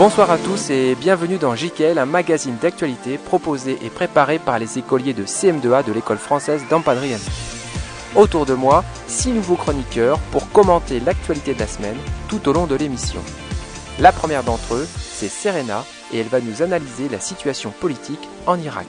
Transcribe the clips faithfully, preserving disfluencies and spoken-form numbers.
Bonsoir à tous et bienvenue dans J K L, un magazine d'actualité proposé et préparé par les écoliers de C M deux A de l'école française d'Ampadriani. Autour de moi, six nouveaux chroniqueurs pour commenter l'actualité de la semaine tout au long de l'émission. La première d'entre eux, c'est Serena et elle va nous analyser la situation politique en Irak.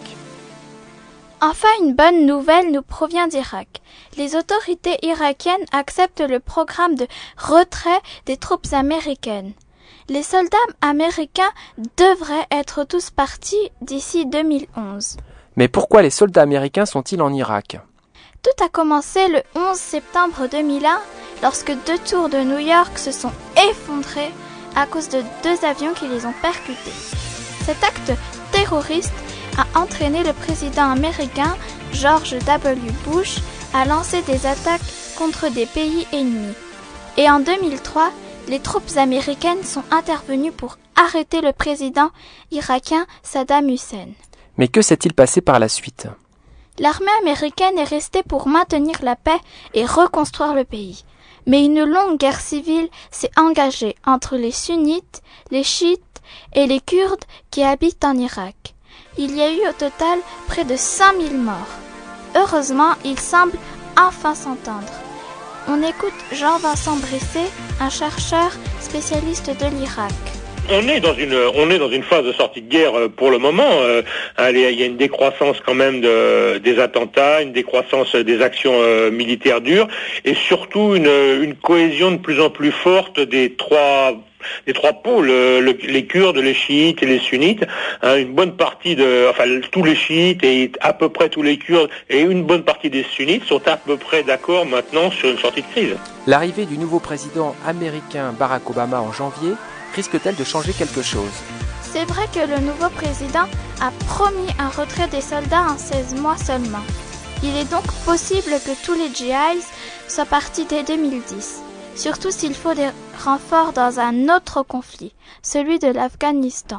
Enfin, une bonne nouvelle nous provient d'Irak. Les autorités irakiennes acceptent le programme de retrait des troupes américaines. Les soldats américains devraient être tous partis d'ici deux mille onze. Mais pourquoi les soldats américains sont-ils en Irak ? Tout a commencé le onze septembre deux mille un, lorsque deux tours de New York se sont effondrés à cause de deux avions qui les ont percutés. Cet acte terroriste a entraîné le président américain George W. Bush à lancer des attaques contre des pays ennemis. Et en deux mille trois, les troupes américaines sont intervenues pour arrêter le président irakien Saddam Hussein. Mais que s'est-il passé par la suite ? L'armée américaine est restée pour maintenir la paix et reconstruire le pays. Mais une longue guerre civile s'est engagée entre les sunnites, les chiites et les kurdes qui habitent en Irak. Il y a eu au total près de cinq mille morts. Heureusement, ils semblent enfin s'entendre. On écoute Jean-Vincent Brisset, un chercheur spécialiste de l'Irak. On est dans une on est dans une phase de sortie de guerre pour le moment. Euh, il y a une décroissance quand même de, des attentats, une décroissance des actions euh, militaires dures, et surtout une, une cohésion de plus en plus forte des trois les trois pôles, le, les Kurdes, les chiites et les sunnites. Hein, une bonne partie de, enfin tous les chiites et à peu près tous les Kurdes et une bonne partie des sunnites sont à peu près d'accord maintenant sur une sortie de crise. L'arrivée du nouveau président américain Barack Obama en janvier risque-t-elle de changer quelque chose ? C'est vrai que le nouveau président a promis un retrait des soldats en seize mois seulement. Il est donc possible que tous les G Is soient partis dès deux mille dix. Surtout s'il faut des renforts dans un autre conflit, celui de l'Afghanistan.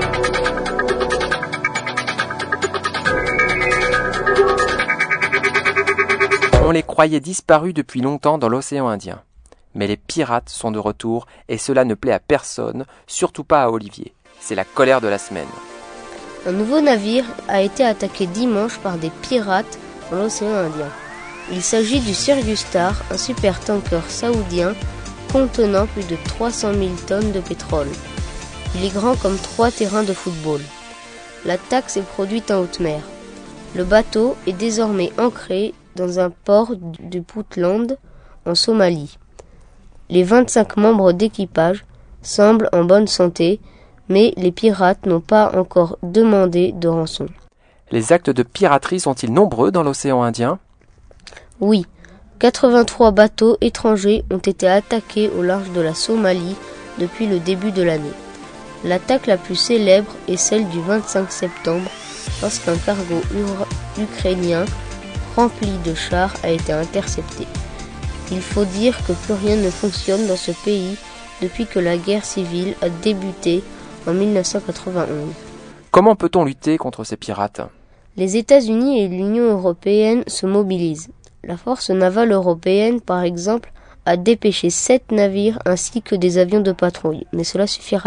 On les croyait disparus depuis longtemps dans l'océan Indien. Mais les pirates sont de retour et cela ne plaît à personne, surtout pas à Olivier. C'est la colère de la semaine. Un nouveau navire a été attaqué dimanche par des pirates dans l'océan Indien. Il s'agit du Sirius Star, un supertanker saoudien contenant plus de trois cent mille tonnes de pétrole. Il est grand comme trois terrains de football. L'attaque s'est produite en haute mer. Le bateau est désormais ancré dans un port du Puntland, en Somalie. Les vingt-cinq membres d'équipage semblent en bonne santé, mais les pirates n'ont pas encore demandé de rançon. Les actes de piraterie sont-ils nombreux dans l'océan Indien ? Oui, quatre-vingt-trois bateaux étrangers ont été attaqués au large de la Somalie depuis le début de l'année. L'attaque la plus célèbre est celle du vingt-cinq septembre, lorsqu'un cargo ur- ukrainien rempli de chars a été intercepté. Il faut dire que plus rien ne fonctionne dans ce pays depuis que la guerre civile a débuté en dix-neuf cent quatre-vingt-onze. Comment peut-on lutter contre ces pirates ? Les États-Unis et l'Union européenne se mobilisent. La force navale européenne, par exemple, a dépêché sept navires ainsi que des avions de patrouille. Mais cela suffira-t-il ?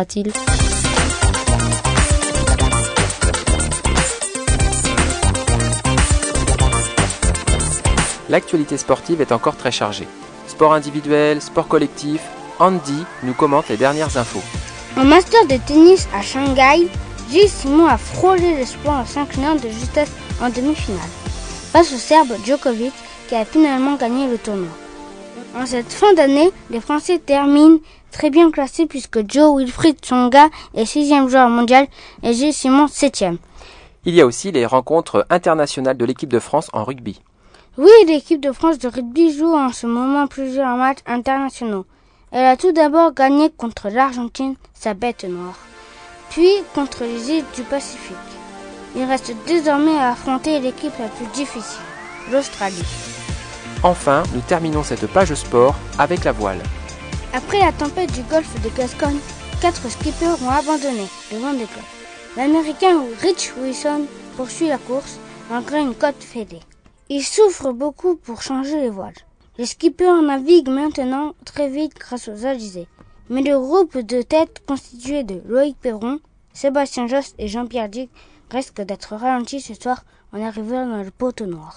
L'actualité sportive est encore très chargée. Sport individuel, sport collectif, Andy nous commente les dernières infos. En master de tennis à Shanghai, Gilles Simon a frôlé l'espoir en s'inclinant de justesse en demi-finale, face au Serbe Djokovic qui a finalement gagné le tournoi. En cette fin d'année, les Français terminent très bien classés puisque Joe Wilfried Tsonga est sixième joueur mondial et Gilles Simon septième. Il y a aussi les rencontres internationales de l'équipe de France en rugby. Oui, l'équipe de France de rugby joue en ce moment plusieurs matchs internationaux. Elle a tout d'abord gagné contre l'Argentine, sa bête noire, puis contre les îles du Pacifique. Il reste désormais à affronter l'équipe la plus difficile, l'Australie. Enfin, nous terminons cette page sport avec la voile. Après la tempête du golfe de Gascogne, quatre skippers ont abandonné le Vendée Globe. L'Américain Rich Wilson poursuit la course malgré une côte fêlée. Il souffre beaucoup pour changer les voiles. Les skippers naviguent maintenant très vite grâce aux alizés. Mais le groupe de tête constitué de Loïc Perron, Sébastien Josse et Jean-Pierre Dick risque d'être ralenti ce soir en arrivant dans le poteau noir.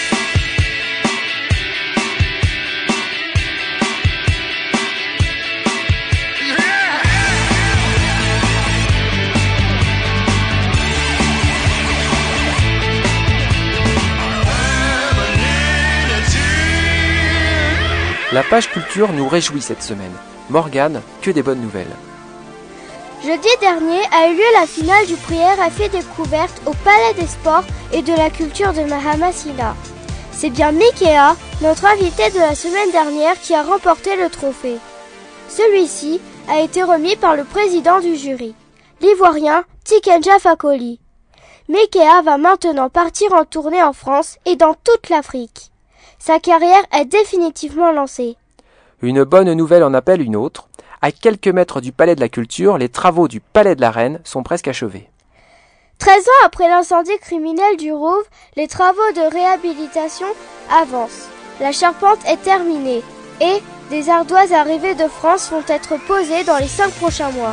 La page culture nous réjouit cette semaine. Morgane, que des bonnes nouvelles. Jeudi dernier a eu lieu la finale du Prière à fait découverte au Palais des Sports et de la Culture de Mahamasina. C'est bien Mikea, notre invité de la semaine dernière, qui a remporté le trophée. Celui-ci a été remis par le président du jury, l'Ivoirien Tikenja Fakoli. Mikea va maintenant partir en tournée en France et dans toute l'Afrique. Sa carrière est définitivement lancée. Une bonne nouvelle en appelle une autre. À quelques mètres du Palais de la Culture, les travaux du Palais de la Reine sont presque achevés. treize ans après l'incendie criminel du Rouvre, les travaux de réhabilitation avancent. La charpente est terminée et des ardoises arrivées de France vont être posées dans les cinq prochains mois.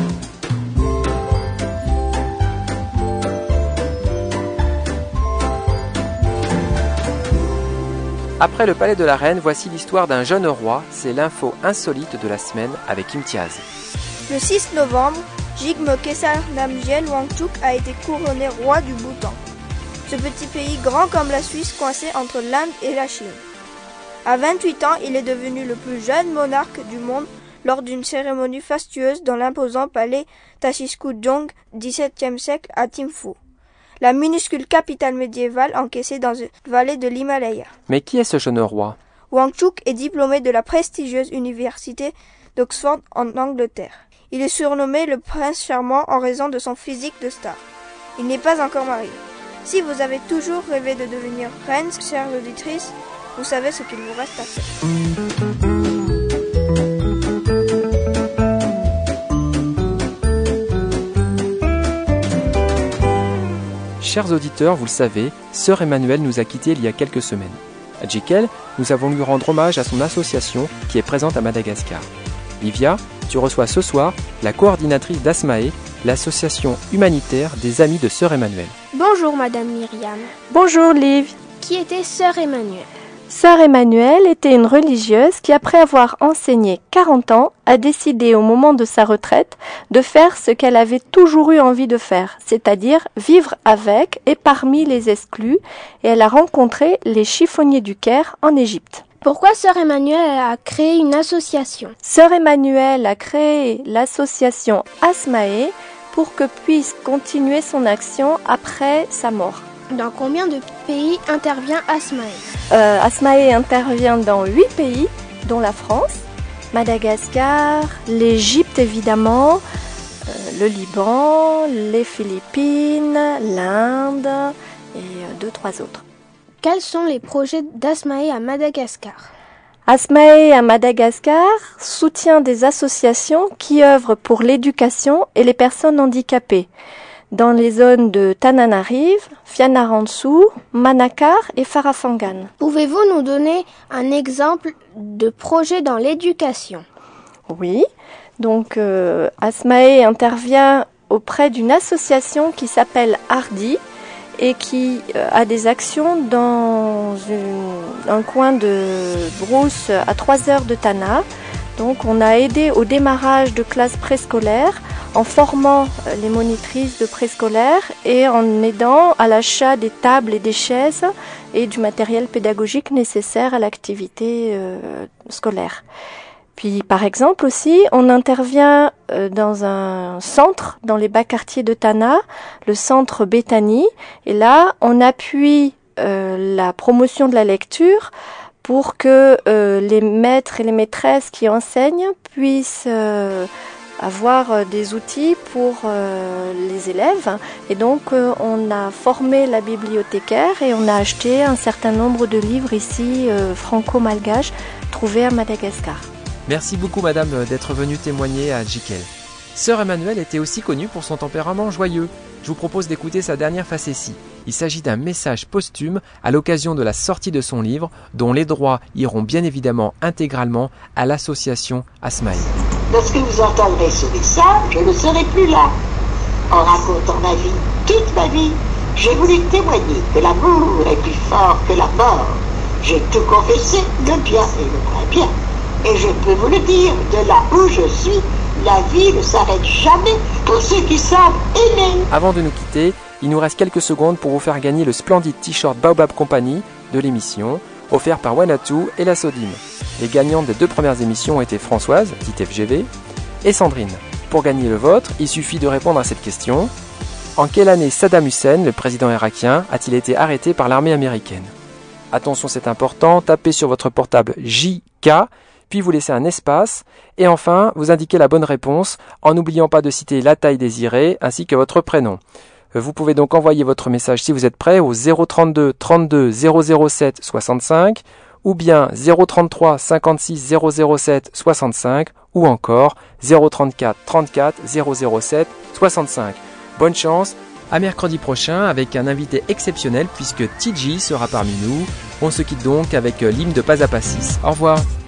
Après le Palais de la Reine, voici l'histoire d'un jeune roi. C'est l'info insolite de la semaine avec Imtiaz. Le six novembre, Jigme Khesar Namgyel Wangchuk a été couronné roi du Bhoutan. Ce petit pays grand comme la Suisse coincé entre l'Inde et la Chine. À vingt-huit ans, il est devenu le plus jeune monarque du monde lors d'une cérémonie fastueuse dans l'imposant palais Tashikoudzong, dix-septième siècle à Thimphu, la minuscule capitale médiévale encaissée dans une vallée de l'Himalaya. Mais qui est ce jeune roi ? Wangchuk est diplômé de la prestigieuse université d'Oxford en Angleterre. Il est surnommé le prince charmant en raison de son physique de star. Il n'est pas encore marié. Si vous avez toujours rêvé de devenir reine, chères auditrices, vous savez ce qu'il vous reste à faire. Chers auditeurs, vous le savez, Sœur Emmanuelle nous a quittés il y a quelques semaines. À Jikel, nous avons voulu rendre hommage à son association qui est présente à Madagascar. Livia, tu reçois ce soir la coordinatrice d'Asmae, l'association humanitaire des Amis de Sœur Emmanuelle. Bonjour Madame Myriam. Bonjour Liv. Qui était Sœur Emmanuelle ? Sœur Emmanuelle était une religieuse qui, après avoir enseigné quarante ans, a décidé au moment de sa retraite de faire ce qu'elle avait toujours eu envie de faire, c'est-à-dire vivre avec et parmi les exclus, et elle a rencontré les chiffonniers du Caire en Égypte. Pourquoi Sœur Emmanuelle a créé une association ? Sœur Emmanuelle a créé l'association Asmae pour que puisse continuer son action après sa mort. Dans combien de pays intervient Asmae ? euh, Asmae intervient dans huit pays, dont la France, Madagascar, l'Égypte évidemment, euh, le Liban, les Philippines, l'Inde et euh, deux, trois autres. Quels sont les projets d'Asmae à Madagascar ? Asmae à Madagascar soutient des associations qui œuvrent pour l'éducation et les personnes handicapées dans les zones de Tananarive, Fianarantsoa, Manakar et Farafangan. Pouvez-vous nous donner un exemple de projet dans l'éducation ? Oui, donc euh, Asmae intervient auprès d'une association qui s'appelle Hardy et qui euh, a des actions dans une, un coin de brousse à trois heures de Tana. Donc on a aidé au démarrage de classes préscolaires en formant les monitrices de préscolaire et en aidant à l'achat des tables et des chaises et du matériel pédagogique nécessaire à l'activité euh, scolaire. Puis par exemple aussi, on intervient euh, dans un centre dans les bas quartiers de Tana, le centre Bethany, et là on appuie euh, la promotion de la lecture pour que euh, les maîtres et les maîtresses qui enseignent puissent euh, avoir des outils pour euh, les élèves. Et donc euh, on a formé la bibliothécaire et on a acheté un certain nombre de livres ici euh, franco-malgaches trouvés à Madagascar. Merci beaucoup madame d'être venue témoigner à Jikel. Sœur Emmanuelle était aussi connue pour son tempérament joyeux. Je vous propose d'écouter sa dernière facétie. Il s'agit d'un message posthume à l'occasion de la sortie de son livre, dont les droits iront bien évidemment intégralement à l'association Asmae. Lorsque vous entendrez ce message, je ne serai plus là. En racontant ma vie, toute ma vie, j'ai voulu témoigner que l'amour est plus fort que la mort. J'ai tout confessé, le bien et le moins bien. Et je peux vous le dire, de là où je suis, la vie ne s'arrête jamais pour ceux qui savent aimer. Avant de nous quitter, il nous reste quelques secondes pour vous faire gagner le splendide t-shirt Baobab Company de l'émission, offert par Wanatu et la Sodim. Les gagnantes des deux premières émissions ont été Françoise, dite F G V, et Sandrine. Pour gagner le vôtre, il suffit de répondre à cette question. En quelle année Saddam Hussein, le président irakien, a-t-il été arrêté par l'armée américaine? Attention, c'est important, tapez sur votre portable J K, puis vous laissez un espace, et enfin, vous indiquez la bonne réponse en n'oubliant pas de citer la taille désirée ainsi que votre prénom. Vous pouvez donc envoyer votre message si vous êtes prêt au zéro trente-deux trente-deux zéro zéro sept soixante-cinq ou bien zéro trente-trois cinquante-six zéro zéro sept soixante-cinq ou encore zéro trente-quatre trente-quatre zéro zéro sept soixante-cinq. Bonne chance, à mercredi prochain avec un invité exceptionnel puisque T J sera parmi nous. On se quitte donc avec l'hymne de Pas à Pas six. Au revoir.